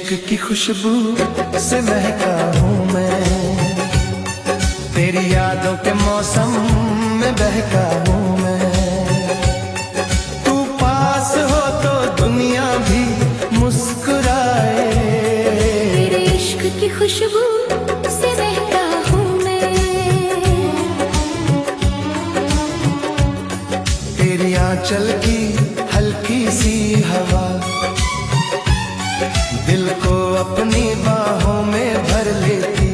इश्क की खुशबू से महका हूँ मैं, तेरी यादों के मौसम में बहका हूँ मैं। तू पास हो तो दुनिया भी मुस्कुराए, तेरे इश्क की खुशबू से महका हूँ मैं। तेरी आंचल की हल्की सी हवा दिल को अपनी बाहों में भर लेती,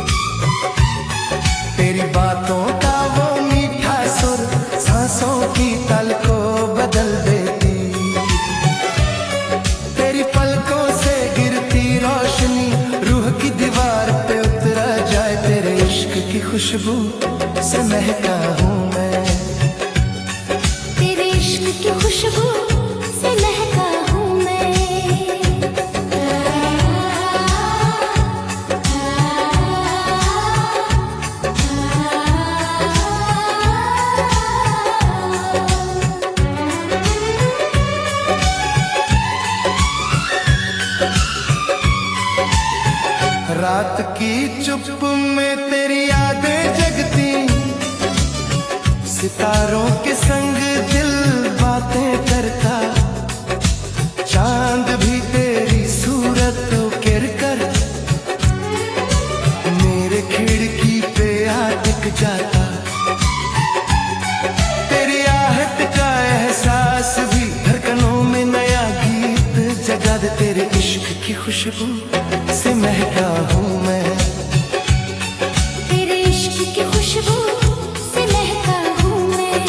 तेरी बातों का वो मीठा सुर सांसों की ताल को बदल देती। तेरी पलकों से गिरती रोशनी रूह की दीवार पे उतरा जाए, तेरे इश्क की खुशबू से महका हूँ मैं। तेरे इश्क की खुशबू से महका हूँ मैं। रात की चुप में तेरी यादें जगती, सितारों के संग दिल बातें करता, चांद भी तेरी सूरत उकेर कर मेरे खिड़की पे आ टिक जाता। तेरी आहट का एहसास भी धड़कनों में नया गीत जगा दे, तेरे इश्क की खुशबू से महका हूँ मैं। तेरे इश्क की खुशबू से महका हूँ मैं।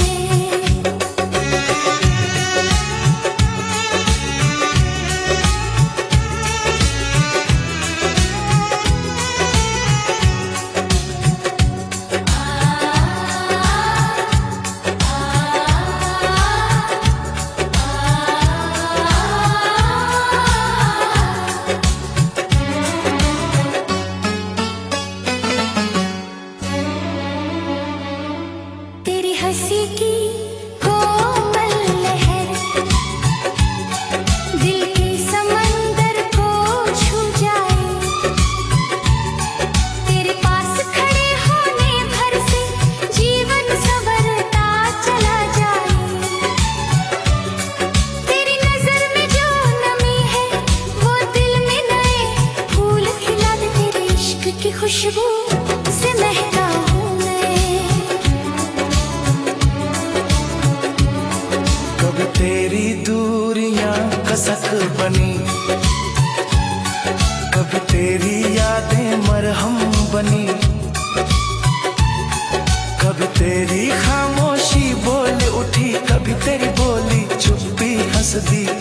तेरी हंसी की कोमल लहर दिल के समंदर को छू जाए, तेरे पास खड़े होने भर से जीवन संवरता चला जाए। तेरी नजर में जो नमी है वो दिल में नए फूल खिला दे, तेरे इश्क की खुशबू से महका हूँ मैं। कब तेरी दूरियां कसक बनी, कब तेरी यादें मरहम बनी, कब तेरी खामोशी बोल उठी, कभी तेरी बोली चुप्पी हंस दी।